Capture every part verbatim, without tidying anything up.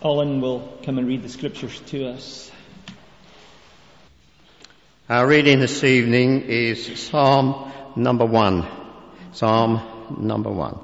Alan will come and read the scriptures to us. Our reading this evening is Psalm number one. Psalm number one.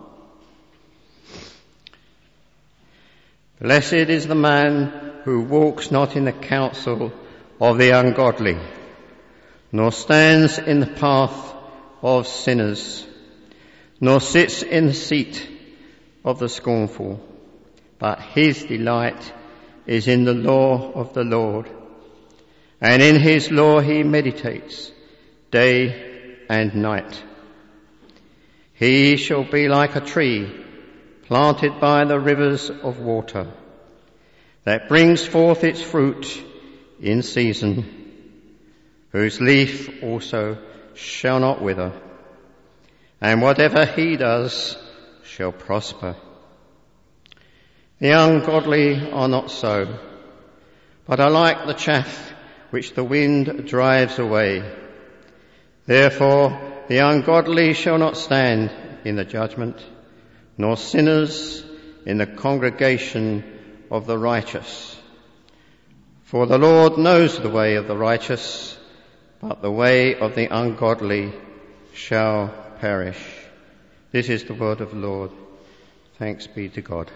Blessed is the man who walks not in the counsel of the ungodly, nor stands in the path of sinners, nor sits in the seat of the scornful, but his delight is in the law of the Lord, and in his law he meditates day and night. He shall be like a tree planted by the rivers of water, that brings forth its fruit in season, whose leaf also shall not wither, and whatever he does shall prosper. The ungodly are not so, but are like the chaff which the wind drives away. Therefore the ungodly shall not stand in the judgment, nor sinners in the congregation of the righteous. For the Lord knows the way of the righteous, but the way of the ungodly shall perish. This is the word of the Lord. Thanks be to God.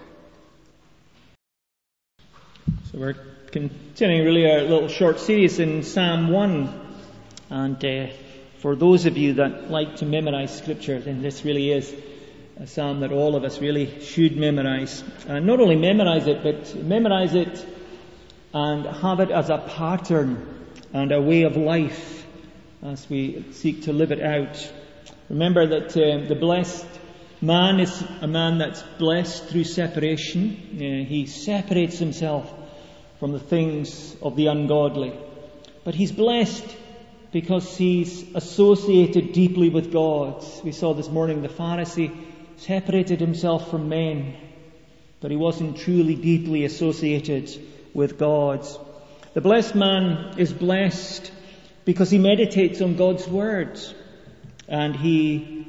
So we're continuing really our little short series in Psalm one. And uh, for those of you that like to memorize scripture, then this really is a psalm that all of us really should memorize. And not only memorize it, but memorize it and have it as a pattern and a way of life as we seek to live it out. Remember that uh, the blessed man is a man that's blessed through separation. Uh, he separates himself from the things of the ungodly. But he's blessed because he's associated deeply with God. We saw this morning the Pharisee separated himself from men, but he wasn't truly deeply associated with God. The blessed man is blessed because he meditates on God's word and he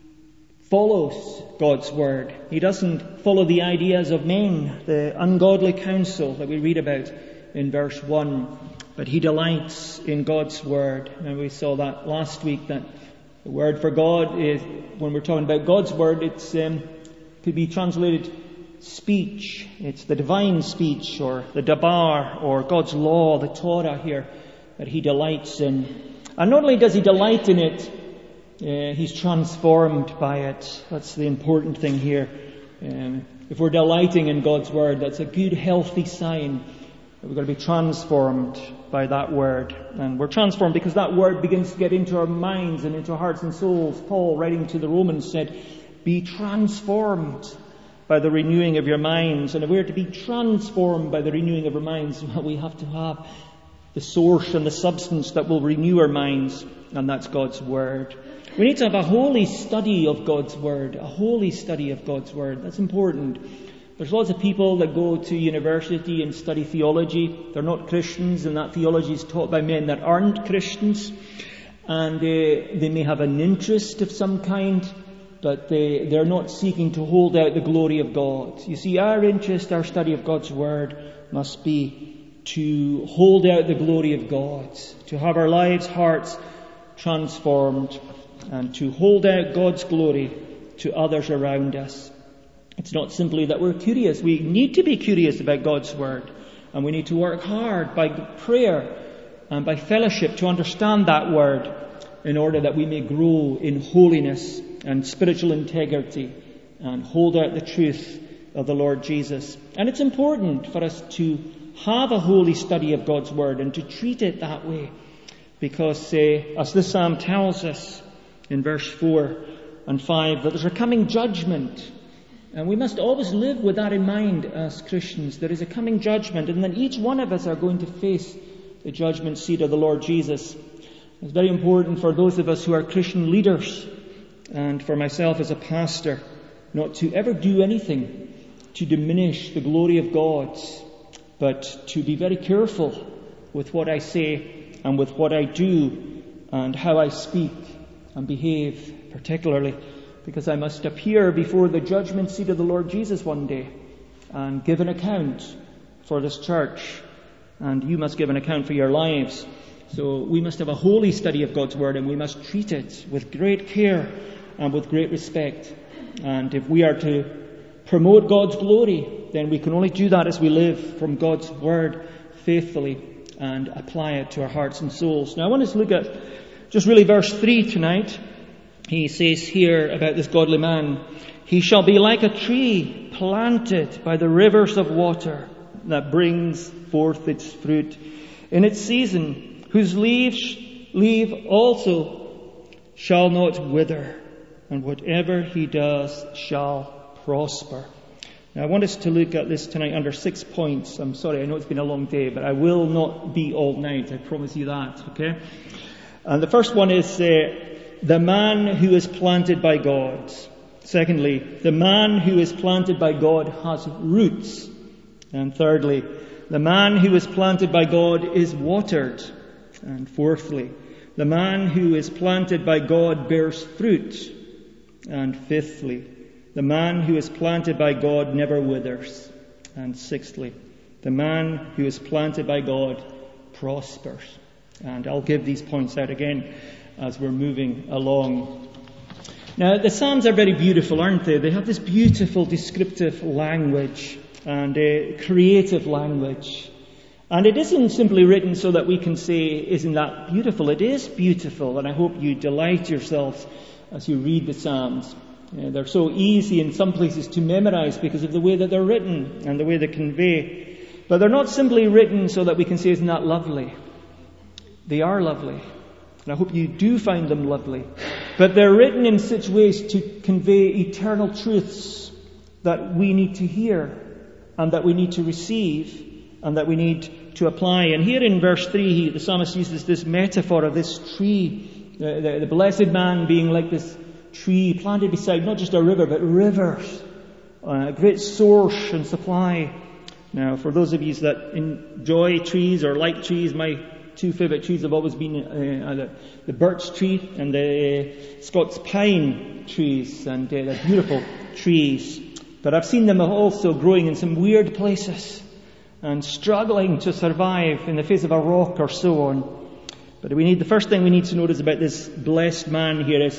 follows God's word. He doesn't follow the ideas of men, the ungodly counsel that we read about in verse one, but he delights in God's word. And we saw that last week, that the word for God is, when we're talking about God's word, it's um, could be translated speech. It's the divine speech, or the Dabar, or God's law, the Torah here, that he delights in. And not only does he delight in it, uh, he's transformed by it. That's the important thing here. Um, if we're delighting in God's word, that's a good, healthy sign that we're going to be transformed by that word. And we're transformed because that word begins to get into our minds and into our hearts and souls. Paul, writing to the Romans, said, be transformed by the renewing of your minds. And if we're to be transformed by the renewing of our minds, well, we have to have the source and the substance that will renew our minds, and that's God's word. We need to have a holy study of God's word, a holy study of God's word. That's important. There's lots of people that go to university and study theology. They're not Christians, and that theology is taught by men that aren't Christians. And uh, they may have an interest of some kind, but they, they're not seeking to hold out the glory of God. You see, our interest, our study of God's word must be to hold out the glory of God, to have our lives, hearts transformed, and to hold out God's glory to others around us. It's not simply that we're curious. We need to be curious about God's word, and we need to work hard by prayer and by fellowship to understand that word in order that we may grow in holiness and spiritual integrity and hold out the truth of the Lord Jesus. And it's important for us to have a holy study of God's word and to treat it that way, because uh, as this psalm tells us in verse four and five, that there's a coming judgment. And we must always live with that in mind as Christians. There is a coming judgment, and then each one of us are going to face the judgment seat of the Lord Jesus. It's very important for those of us who are Christian leaders, and for myself as a pastor, not to ever do anything to diminish the glory of God, but to be very careful with what I say and with what I do and how I speak and behave, particularly because I must appear before the judgment seat of the Lord Jesus one day and give an account for this church, and you must give an account for your lives. So we must have a holy study of God's Word, and we must treat it with great care and with great respect. And if we are to promote God's glory, then we can only do that as we live from God's Word faithfully and apply it to our hearts and souls. Now I want us to look at just really verse three tonight. He says here about this godly man, he shall be like a tree planted by the rivers of water that brings forth its fruit in its season, whose leaves leaf also shall not wither, and whatever he does shall prosper. Now I want us to look at this tonight under six points. I'm sorry, I know it's been a long day, but I will not be all night, I promise you that, okay? And the first one is uh, the man who is planted by God. Secondly, the man who is planted by God has roots. And thirdly, the man who is planted by God is watered. And fourthly, the man who is planted by God bears fruit. And fifthly, the man who is planted by God never withers. And sixthly, the man who is planted by God prospers. And I'll give these points out again as we're moving along. Now, the Psalms are very beautiful, aren't they? They have this beautiful descriptive language and uh, creative language. And it isn't simply written so that we can say, isn't that beautiful? It is beautiful, and I hope you delight yourselves as you read the Psalms. Uh, they're so easy in some places to memorize because of the way that they're written and the way they convey. But they're not simply written so that we can say, isn't that lovely? They are lovely. And I hope you do find them lovely. But they're written in such ways to convey eternal truths that we need to hear and that we need to receive and that we need to apply. And here in verse three, the psalmist uses this metaphor of this tree, the, the, the blessed man being like this tree planted beside not just a river, but rivers, a great source and supply. Now, for those of you that enjoy trees or like trees, my two favourite trees have always been uh, the, the birch tree and the uh, Scots pine trees, and uh, they're beautiful trees. But I've seen them also growing in some weird places and struggling to survive in the face of a rock or so on. But we need the first thing we need to notice about this blessed man here is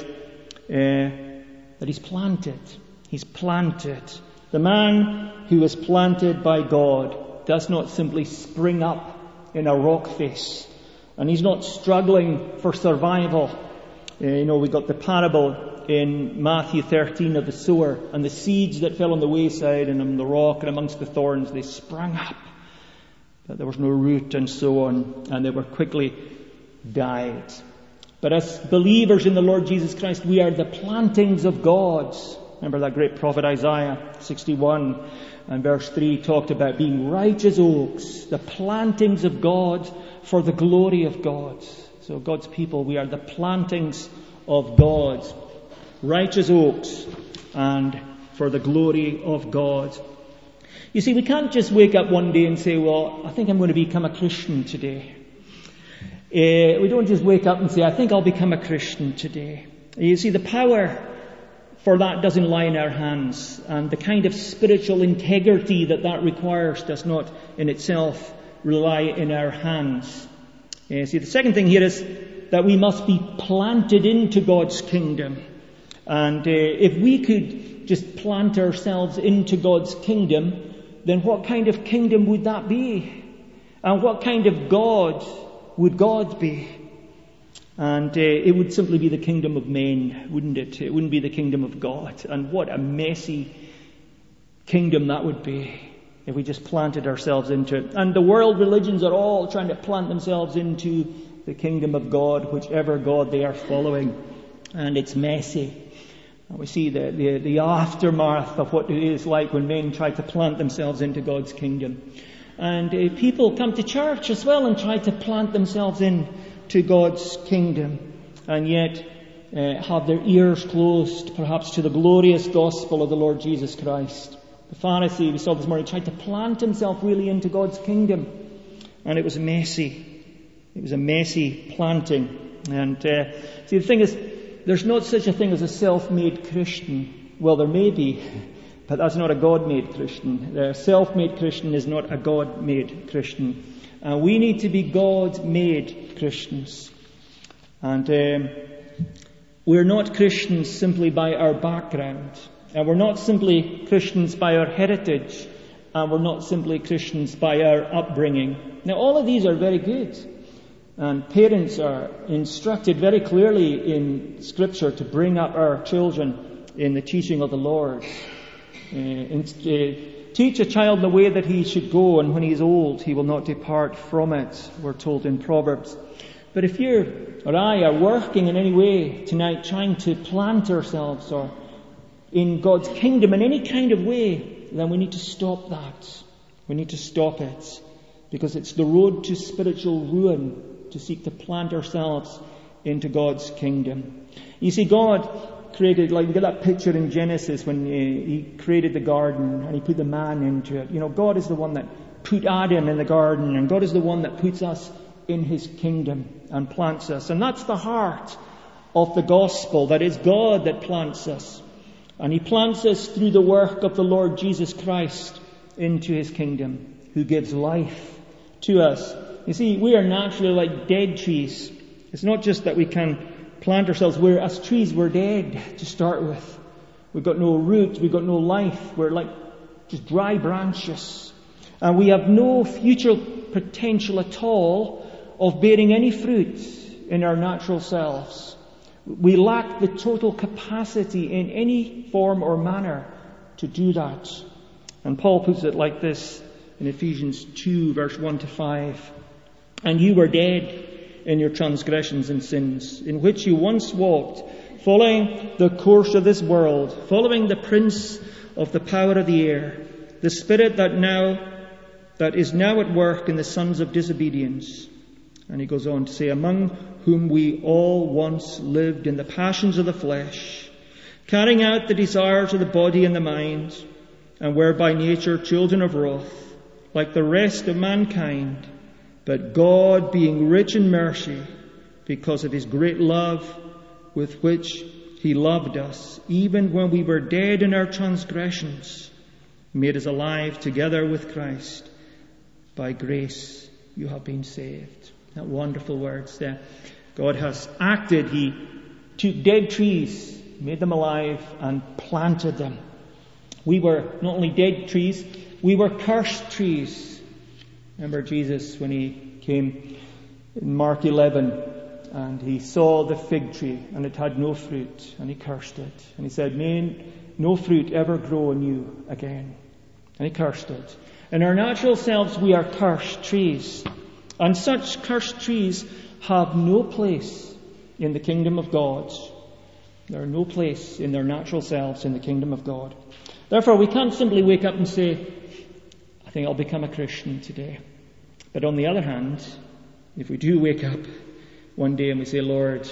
uh, that he's planted. He's planted. The man who is planted by God does not simply spring up in a rock face, and he's not struggling for survival. Uh, you know, we got the parable in Matthew thirteen of the sower, and the seeds that fell on the wayside and on the rock and amongst the thorns, they sprang up, but there was no root and so on, and they were quickly died. But as believers in the Lord Jesus Christ, we are the plantings of God. Remember that great prophet Isaiah sixty-one and verse three talked about being righteous oaks, the plantings of God for the glory of God. So God's people, we are the plantings of God, righteous oaks, and for the glory of God. You see, we can't just wake up one day and say, well, I think I'm going to become a Christian today. Uh, we don't just wake up and say, I think I'll become a Christian today. You see, the power for that doesn't lie in our hands, and the kind of spiritual integrity that that requires does not in itself rely in our hands. Uh, see, the second thing here is that we must be planted into God's kingdom. And uh, if we could just plant ourselves into God's kingdom, then what kind of kingdom would that be? And what kind of God would God be? And uh, it would simply be the kingdom of men, wouldn't it? It wouldn't be the kingdom of God. And what a messy kingdom that would be if we just planted ourselves into it. And the world religions are all trying to plant themselves into the kingdom of God, whichever God they are following. And it's messy. And we see the, the, the aftermath of what it is like when men try to plant themselves into God's kingdom. And uh, people come to church as well and try to plant themselves in to God's kingdom, and yet uh, have their ears closed perhaps to the glorious gospel of the Lord Jesus Christ. The Pharisee we saw this morning tried to plant himself really into God's kingdom, and it was messy. It was a messy planting. And uh, see, the thing is, there's not such a thing as a self-made Christian. Well, there may be, But that's not a God-made Christian. The self-made Christian is not a God-made Christian. And we need to be God-made Christians. And um, we're not Christians simply by our background. And we're not simply Christians by our heritage. And we're not simply Christians by our upbringing. Now, all of these are very good. And parents are instructed very clearly in Scripture to bring up our children in the teaching of the Lord. Uh, in, uh, teach a child the way that he should go, and when he is old, he will not depart from it, we're told in Proverbs. But if you or I are working in any way tonight, trying to plant ourselves or in God's kingdom in any kind of way, then we need to stop that. We need to stop it. Because it's the road to spiritual ruin to seek to plant ourselves into God's kingdom. You see, God created, like, you get that picture in Genesis when he, he created the garden and he put the man into it. You know, God is the one that put Adam in the garden, and God is the one that puts us in his kingdom and plants us. And that's the heart of the gospel, that it's God that plants us. And he plants us through the work of the Lord Jesus Christ into his kingdom, who gives life to us. You see, we are naturally like dead trees. It's not just that we can plant ourselves. We're, as trees, we're dead to start with. We've got no root. We've got no life. We're like just dry branches. And we have no future potential at all of bearing any fruit in our natural selves. We lack the total capacity in any form or manner to do that. And Paul puts it like this in Ephesians two, verse one to five. And you were dead in your transgressions and sins, in which you once walked, following the course of this world, following the prince of the power of the air, the spirit that now that is now at work in the sons of disobedience. And he goes on to say, among whom we all once lived in the passions of the flesh, carrying out the desires of the body and the mind, and were by nature children of wrath, like the rest of mankind. But God, being rich in mercy, because of his great love with which he loved us, even when we were dead in our transgressions, made us alive together with Christ. By grace you have been saved. That wonderful words there. God has acted. He took dead trees, made them alive, and planted them. We were not only dead trees, we were cursed trees. Remember Jesus when he came in Mark eleven and he saw the fig tree and it had no fruit, and he cursed it. And he said, may no fruit ever grow in you again. And he cursed it. In our natural selves we are cursed trees. And such cursed trees have no place in the kingdom of God. There are no place in their natural selves in the kingdom of God. Therefore, we can't simply wake up and say, I think I'll become a Christian today. But on the other hand, if we do wake up one day and we say, Lord,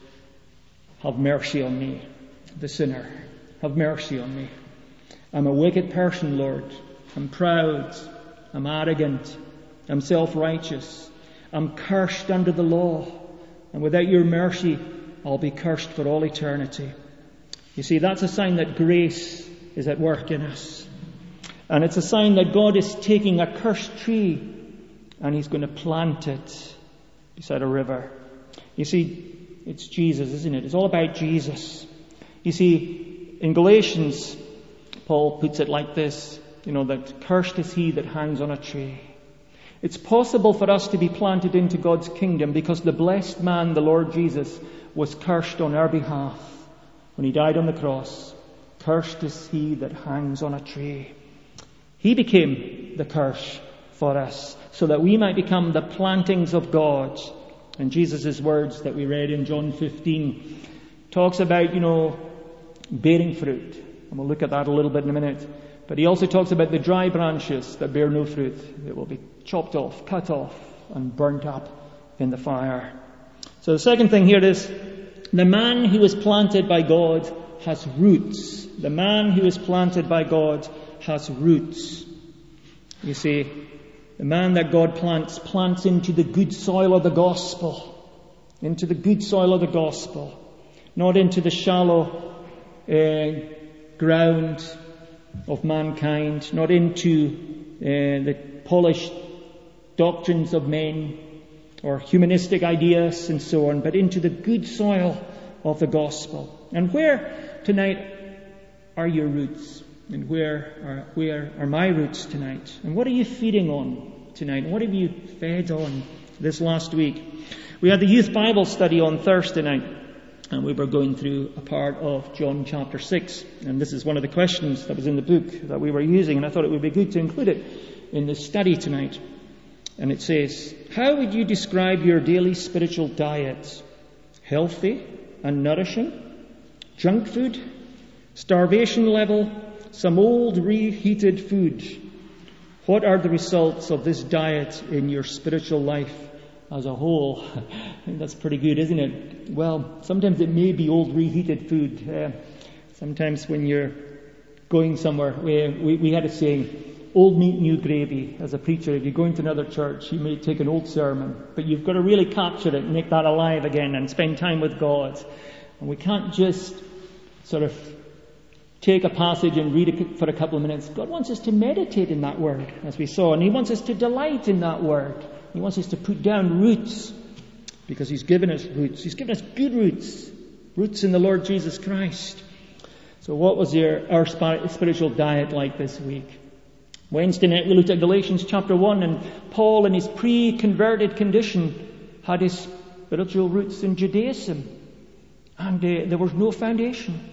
have mercy on me, the sinner. Have mercy on me. I'm a wicked person, Lord. I'm proud. I'm arrogant. I'm self-righteous. I'm cursed under the law. And without your mercy, I'll be cursed for all eternity. You see, that's a sign that grace is at work in us. And it's a sign that God is taking a cursed tree and he's going to plant it beside a river. You see, it's Jesus, isn't it? It's all about Jesus. You see, in Galatians, Paul puts it like this, you know, that cursed is he that hangs on a tree. It's possible for us to be planted into God's kingdom because the blessed man, the Lord Jesus, was cursed on our behalf when he died on the cross. Cursed is he that hangs on a tree. He became the curse for us so that we might become the plantings of God. And Jesus' words that we read in John fifteen talks about, you know, bearing fruit. And we'll look at that a little bit in a minute. But he also talks about the dry branches that bear no fruit. They will be chopped off, cut off, and burnt up in the fire. So the second thing here is, the man who is planted by God has roots. The man who is planted by God has roots. You see, the man that God plants, plants into the good soil of the gospel. Into the good soil of the gospel. Not into the shallow uh, ground of mankind, not into uh, the polished doctrines of men or humanistic ideas and so on, but into the good soil of the gospel. And where tonight are your roots? And where are, where are my roots tonight? And what are you feeding on tonight? And what have you fed on this last week? We had the youth Bible study on Thursday night, and we were going through a part of John chapter six. And this is one of the questions that was in the book that we were using, and I thought it would be good to include it in the study tonight. And it says, how would you describe your daily spiritual diet? Healthy and nourishing? Junk food? Starvation level? Some old reheated food? What are the results of this diet in your spiritual life as a whole? I think that's pretty good, isn't it? Well, sometimes it may be old reheated food. Uh, sometimes when you're going somewhere, we, we, we had a saying, old meat, new gravy. As a preacher, if you go into another church, you may take an old sermon, but you've got to really capture it and make that alive again and spend time with God. And we can't just sort of take a passage and read it for a couple of minutes. God wants us to meditate in that word, as we saw, and He wants us to delight in that word. He wants us to put down roots, because He's given us roots. He's given us good roots, roots in the Lord Jesus Christ. So what was your, our spiritual diet like this week? Wednesday night we looked at Galatians chapter one, and Paul in his pre-converted condition had his spiritual roots in Judaism, and uh, there was no foundation.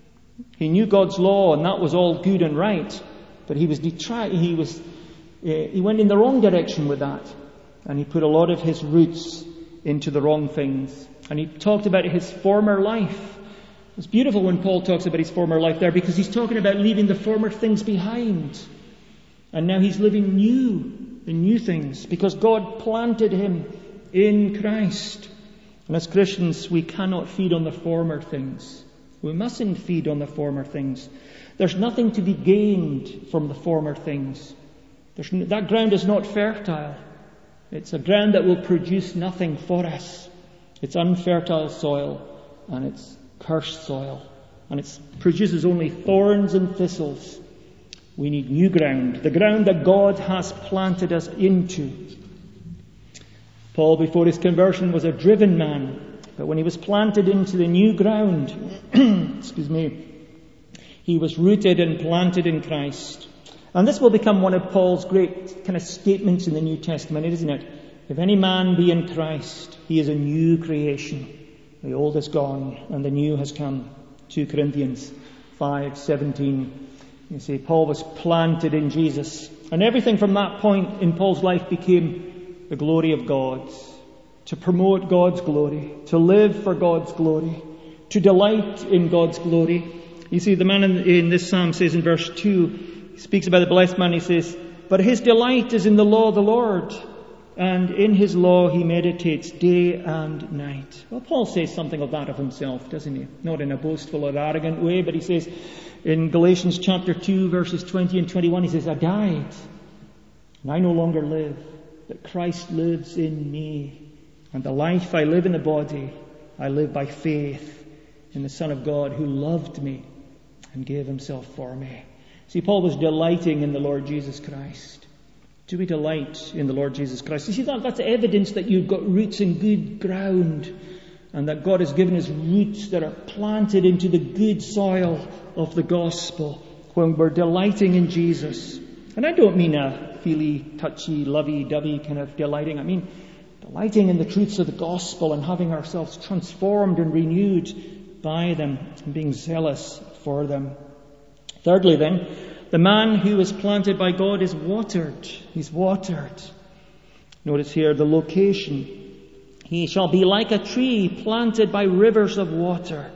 He knew God's law, and that was all good and right, but he was detri- he was uh, he went in the wrong direction with that, and he put a lot of his roots into the wrong things. And he talked about his former life. It's beautiful when Paul talks about his former life there, because he's talking about leaving the former things behind. And now he's living new, in new things, because God planted him in Christ. And as Christians, we cannot feed on the former things. We mustn't feed on the former things. There's nothing to be gained from the former things. There's no, that ground is not fertile. It's a ground that will produce nothing for us. It's unfertile soil, and it's cursed soil, and it produces only thorns and thistles. We need new ground, the ground that God has planted us into. Paul, before his conversion, was a driven man, but when he was planted into the new ground, excuse me, he was rooted and planted in Christ. And this will become one of Paul's great kind of statements in the New Testament, isn't it? If any man be in Christ, he is a new creation. The old is gone and the new has come. Second Corinthians five seventeen. You see, Paul was planted in Jesus. And everything from that point in Paul's life became the glory of God. To promote God's glory. To live for God's glory. To delight in God's glory. You see, the man in, in this psalm says in verse two, he speaks about the blessed man, he says, but his delight is in the law of the Lord, and in his law he meditates day and night. Well, Paul says something of that of himself, doesn't he? Not in a boastful or arrogant way, but he says in Galatians chapter two, verses twenty and twenty-one, he says, I died, and I no longer live, but Christ lives in me. And the life I live in the body, I live by faith in the Son of God who loved me and gave himself for me. See, Paul was delighting in the Lord Jesus Christ. Do we delight in the Lord Jesus Christ? You see, that, that's evidence that you've got roots in good ground, and that God has given us roots that are planted into the good soil of the gospel when we're delighting in Jesus. And I don't mean a feely, touchy, lovey-dovey kind of delighting. I mean delighting in the truths of the gospel and having ourselves transformed and renewed by them and being zealous for them. Thirdly then, the man who is planted by God is watered. He's watered. Notice here the location. He shall be like a tree planted by rivers of water.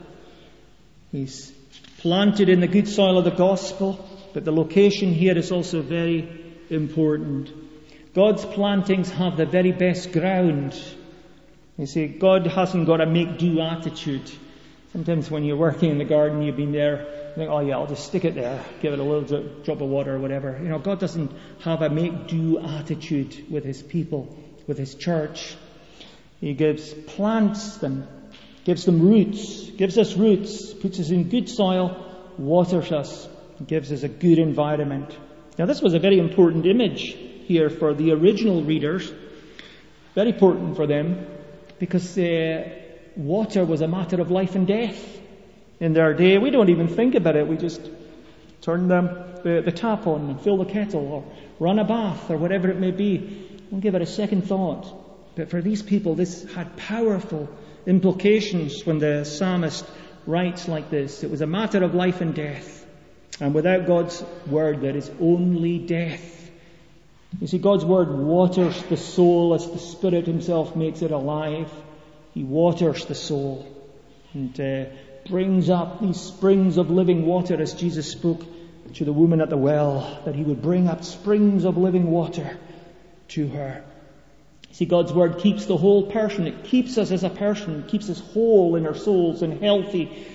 He's planted in the good soil of the gospel, but the location here is also very important. God's plantings have the very best ground. You see, God hasn't got a make-do attitude. Sometimes when you're working in the garden, you've been there, you think, oh yeah, I'll just stick it there, give it a little drop of water or whatever. You know, God doesn't have a make-do attitude with his people, with his church. He gives, plants them, gives them roots, gives us roots, puts us in good soil, waters us, He gives us a good environment. Now this was a very important image here for the original readers. Very important for them because uh, water was a matter of life and death in their day. We don't even think about it. We just turn the, the, the tap on and fill the kettle or run a bath or whatever it may be. We don't give it a second thought. But for these people, this had powerful implications when the psalmist writes like this. It was a matter of life and death. And without God's word, there is only death. You see, God's word waters the soul as the Spirit himself makes it alive. He waters the soul and uh, brings up these springs of living water, as Jesus spoke to the woman at the well, that he would bring up springs of living water to her. See, God's word keeps the whole person. It keeps us as a person. It keeps us whole in our souls and healthy,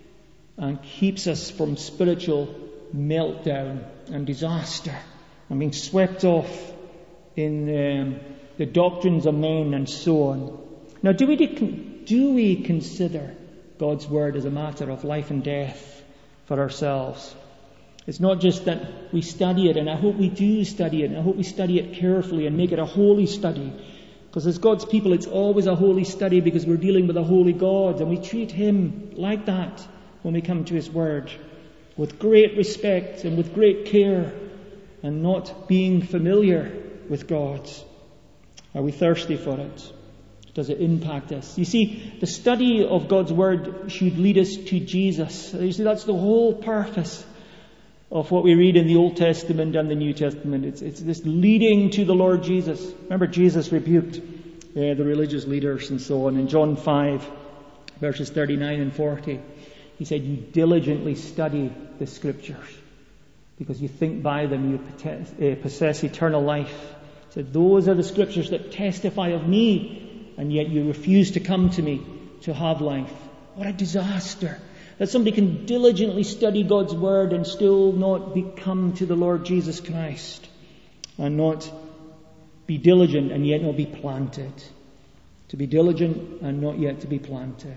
and keeps us from spiritual meltdown and disaster and being swept off in um, the doctrines of men and so on. Now, do we do we consider God's word as a matter of life and death for ourselves? It's not just that we study it, and I hope we do study it, and I hope we study it carefully and make it a holy study. Because as God's people, it's always a holy study because we're dealing with a holy God, and we treat him like that when we come to his word, with great respect and with great care, and not being familiar with God. Are we thirsty for it? Does it impact us? You see, the study of God's word should lead us to Jesus. You see, that's the whole purpose of what we read in the Old Testament and the New Testament. It's, it's this leading to the Lord Jesus. Remember, Jesus rebuked uh, the religious leaders and so on. In John five, verses thirty-nine and forty, he said, you diligently study the Scriptures because you think by them you possess eternal life. He said, those are the Scriptures that testify of me, and yet you refuse to come to me to have life. What a disaster. That somebody can diligently study God's word and still not be come to the Lord Jesus Christ, and not be diligent and yet not be planted. To be diligent and not yet to be planted.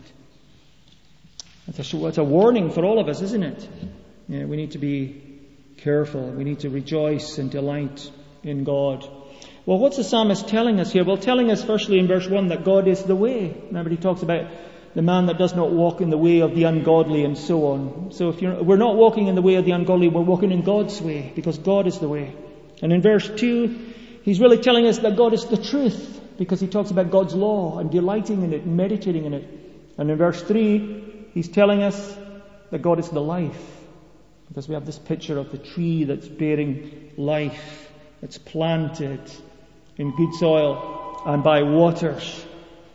That's a, that's a warning for all of us, isn't it? Yeah, we need to be careful. We need to rejoice and delight in God. Well, what's the psalmist telling us here? Well, telling us firstly in verse one that God is the way. Remember, he talks about the man that does not walk in the way of the ungodly and so on. So if you're, we're not walking in the way of the ungodly, we're walking in God's way because God is the way. And in verse two, he's really telling us that God is the truth because he talks about God's law and delighting in it and meditating in it. And in verse three, he's telling us that God is the life because we have this picture of the tree that's bearing life, that's planted in good soil and by waters.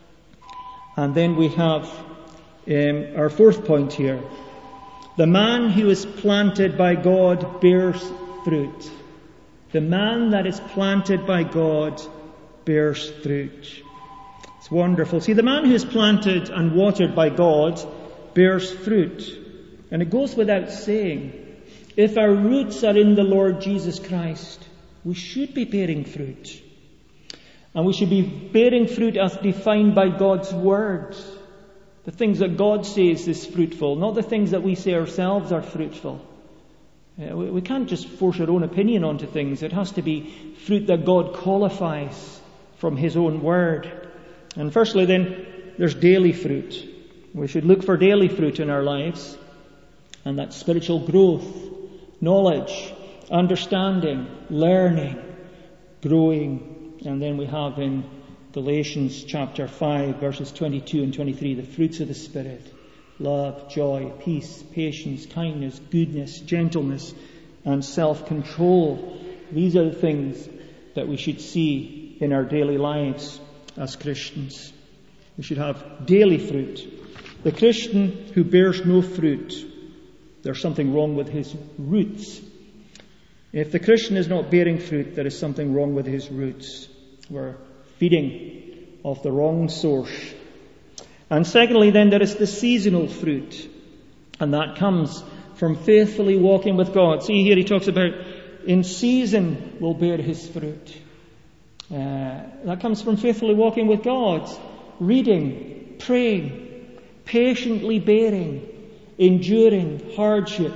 And then we have um, our fourth point here. The man who is planted by God bears fruit. The man that is planted by God bears fruit. It's wonderful. See, the man who is planted and watered by God bears fruit. And it goes without saying, if our roots are in the Lord Jesus Christ, we should be bearing fruit. And we should be bearing fruit as defined by God's word. The things that God says is fruitful, not the things that we say ourselves are fruitful. Uh, we, we can't just force our own opinion onto things. It has to be fruit that God qualifies from his own word. And firstly then, there's daily fruit. We should look for daily fruit in our lives. And that's spiritual growth, knowledge, understanding, learning, growing. And then we have in Galatians chapter five, verses twenty-two and twenty-three, the fruits of the Spirit. Love, joy, peace, patience, kindness, goodness, gentleness, and self-control. These are the things that we should see in our daily lives as Christians. We should have daily fruit. The Christian who bears no fruit, there's something wrong with his roots. If the Christian is not bearing fruit, there is something wrong with his roots. We're feeding off the wrong source. And secondly, then, there is the seasonal fruit. And that comes from faithfully walking with God. See, here he talks about in season will bear his fruit. Uh, that comes from faithfully walking with God. Reading, praying, patiently bearing, enduring hardship,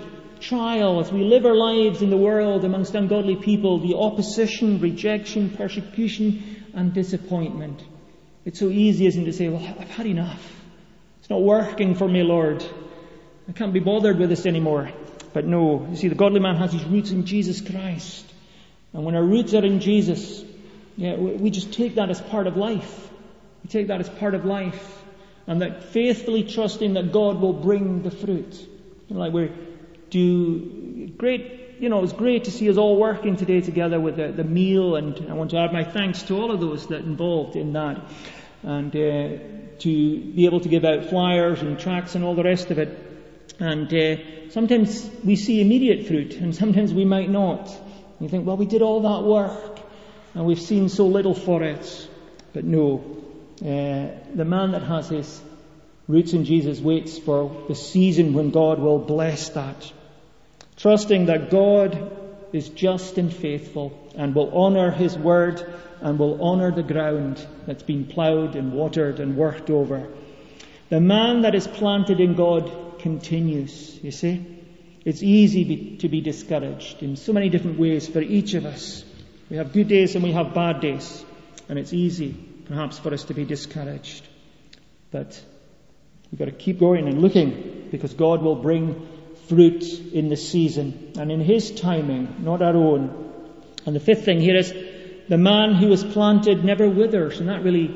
trial, as we live our lives in the world amongst ungodly people, the opposition, rejection, persecution, and disappointment. It's so easy, isn't it, to say, well, I've had enough. It's not working for me, Lord. I can't be bothered with this anymore. But no, you see, the godly man has his roots in Jesus Christ. And when our roots are in Jesus, yeah, we just take that as part of life. We take that as part of life. And that faithfully trusting that God will bring the fruit. You know, like we're do great, you know, it's great to see us all working today together with the, the meal, and I want to add my thanks to all of those that involved in that, and uh, to be able to give out flyers and tracts and all the rest of it. And uh, sometimes we see immediate fruit, and sometimes we might not. And you think, well, we did all that work, and we've seen so little for it. But no, uh, the man that has his roots in Jesus waits for the season when God will bless that. Trusting that God is just and faithful and will honour His word and will honour the ground that's been ploughed and watered and worked over. The man that is planted in God continues, you see. It's easy be, to be discouraged in so many different ways for each of us. We have good days and we have bad days, and it's easy perhaps for us to be discouraged. But we've got to keep going and looking, because God will bring fruit in the season and in His timing, not our own. And the fifth thing here is, the man who is planted never withers, and that really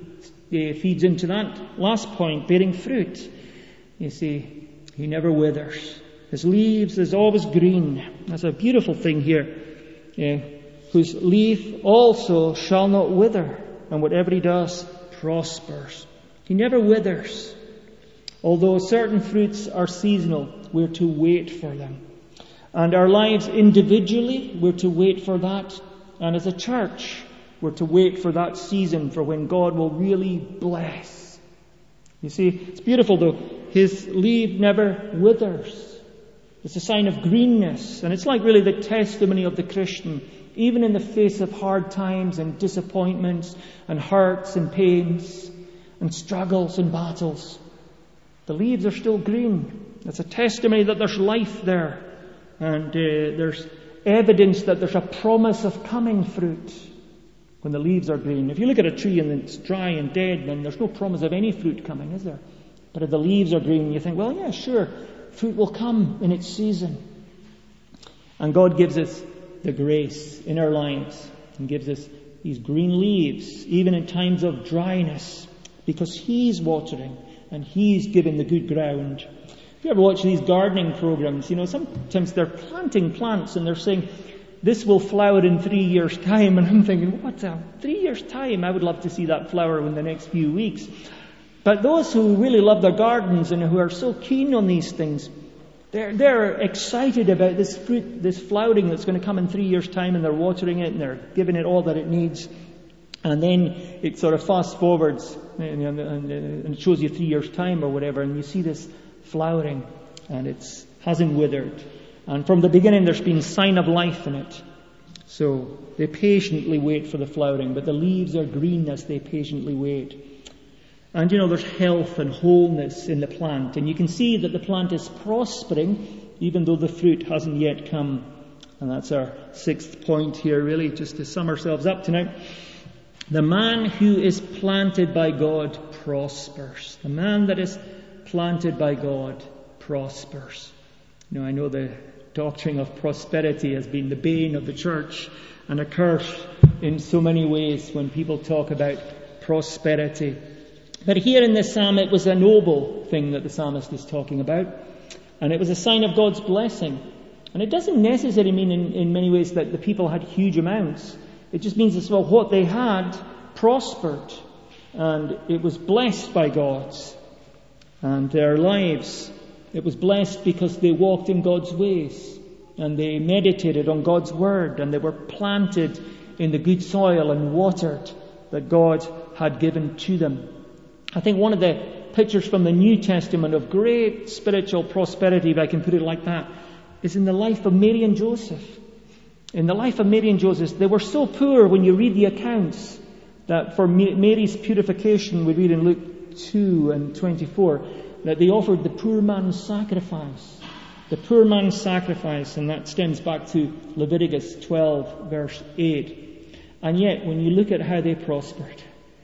uh, feeds into that last point, bearing fruit. You see, he never withers. His leaves is always green. That's a beautiful thing here. Uh, whose leaf also shall not wither, and whatever he does prospers. He never withers. Although certain fruits are seasonal, we're to wait for them. And our lives individually, we're to wait for that. And as a church, we're to wait for that season for when God will really bless. You see, it's beautiful though. His leaf never withers. It's a sign of greenness. And it's like really the testimony of the Christian. Even in the face of hard times and disappointments and hurts and pains and struggles and battles, the leaves are still green. It's a testimony that there's life there. And uh, there's evidence that there's a promise of coming fruit when the leaves are green. If you look at a tree and it's dry and dead, then there's no promise of any fruit coming, is there? But if the leaves are green, you think, well, yeah, sure, fruit will come in its season. And God gives us the grace in our lives and gives us these green leaves, even in times of dryness, because He's watering and He's giving the good ground. If you ever watch these gardening programs, you know, sometimes they're planting plants and they're saying, this will flower in three years' time. And I'm thinking, what's that? Three years' time? I would love to see that flower in the next few weeks. But those who really love their gardens and who are so keen on these things, they're, they're excited about this fruit, this flowering that's going to come in three years' time, and they're watering it and they're giving it all that it needs. And then it sort of fast forwards and, and, and it shows you three years' time or whatever, and you see this flowering and it hasn't withered. And from the beginning there's been sign of life in it. So they patiently wait for the flowering, but the leaves are green as they patiently wait. And you know, there's health and wholeness in the plant, and you can see that the plant is prospering even though the fruit hasn't yet come. And that's our sixth point here, really, just to sum ourselves up tonight. The man who is planted by God prospers. The man that is planted by God prospers. You know, I know the doctrine of prosperity has been the bane of the church and a curse in so many ways when people talk about prosperity. But here in this psalm, it was a noble thing that the psalmist is talking about, and it was a sign of God's blessing. And it doesn't necessarily mean in, in many ways that the people had huge amounts. It just means as well what they had prospered, and it was blessed by God. And their lives, it was blessed because they walked in God's ways and they meditated on God's word, and they were planted in the good soil and watered that God had given to them. I think one of the pictures from the New Testament of great spiritual prosperity, if I can put it like that, is in the life of Mary and Joseph. In the life of Mary and Joseph, they were so poor when you read the accounts that for Mary's purification, we read in Luke two and twenty-four, that they offered the poor man's sacrifice. The poor man's sacrifice, and that stems back to Leviticus twelve, verse eight. And yet, when you look at how they prospered,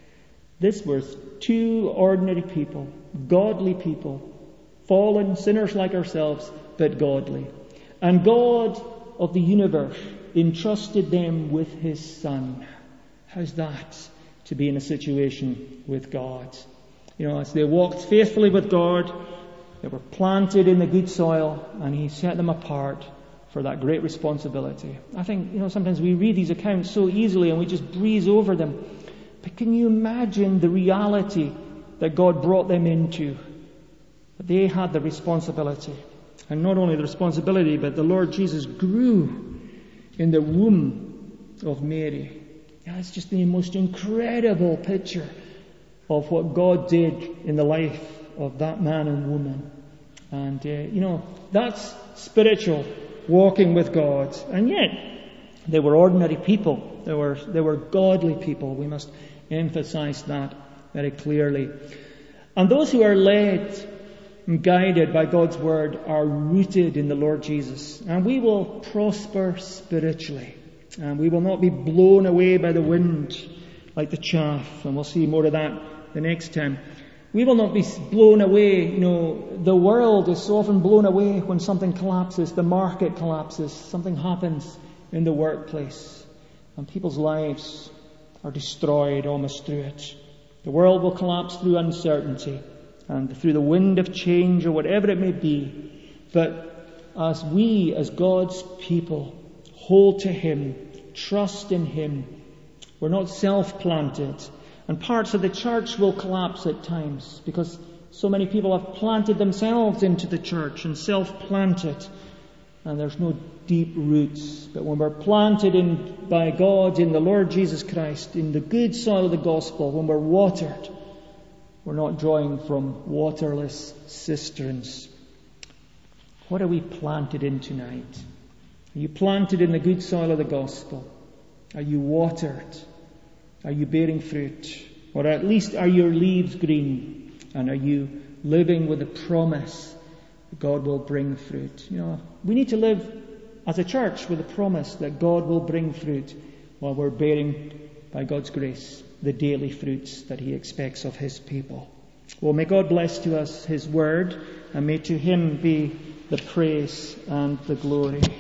this was two ordinary people, godly people, fallen sinners like ourselves, but godly. And God of the universe entrusted them with His Son. How's that to be in a situation with God? You know, as they walked faithfully with God, they were planted in the good soil, and He set them apart for that great responsibility. I think, you know, sometimes we read these accounts so easily and we just breeze over them. But can you imagine the reality that God brought them into? That they had the responsibility. And not only the responsibility, but the Lord Jesus grew in the womb of Mary. Yeah, it's just the most incredible picture of what God did in the life of that man and woman. And, uh, you know, that's spiritual, walking with God. And yet, they were ordinary people. They were, they were godly people. We must emphasize that very clearly. And those who are led and guided by God's Word are rooted in the Lord Jesus. And we will prosper spiritually. And we will not be blown away by the wind like the chaff. And we'll see more of that the next time. We will not be blown away. You know, the world is so often blown away when something collapses, the market collapses, something happens in the workplace, and people's lives are destroyed almost through it. The world will collapse through uncertainty and through the wind of change or whatever it may be. But as we, as God's people, hold to Him, trust in Him, we're not self-planted. And parts of the church will collapse at times because so many people have planted themselves into the church and self-planted. And there's no deep roots. But when we're planted in by God in the Lord Jesus Christ, in the good soil of the gospel, when we're watered, we're not drawing from waterless cisterns. What are we planted in tonight? Are you planted in the good soil of the gospel? Are you watered? Are you bearing fruit? Or at least are your leaves green? And are you living with the promise that God will bring fruit? You know, we need to live as a church with the promise that God will bring fruit while we're bearing, by God's grace, the daily fruits that He expects of His people. Well, may God bless to us His word, and may to Him be the praise and the glory.